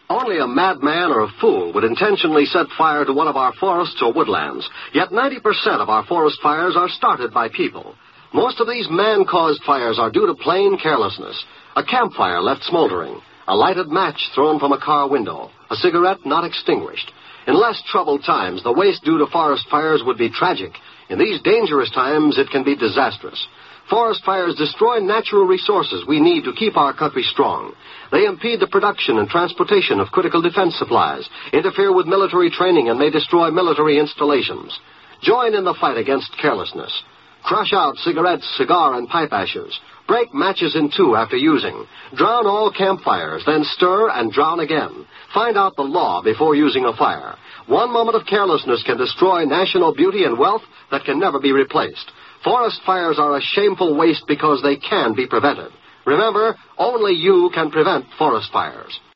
Only a madman or a fool would intentionally set fire to one of our forests or woodlands. Yet 90% of our forest fires are started by people. Most of these man-caused fires are due to plain carelessness. A campfire left smoldering, a lighted match thrown from a car window, a cigarette not extinguished. In less troubled times, the waste due to forest fires would be tragic. In these dangerous times, it can be disastrous. Forest fires destroy natural resources we need to keep our country strong. They impede the production and transportation of critical defense supplies, interfere with military training, and may destroy military installations. Join in the fight against carelessness. Crush out cigarettes, cigar, and pipe ashes. Break matches in two after using. Drown all campfires, then stir and drown again. Find out the law before using a fire. One moment of carelessness can destroy national beauty and wealth that can never be replaced. Forest fires are a shameful waste because they can be prevented. Remember, only you can prevent forest fires.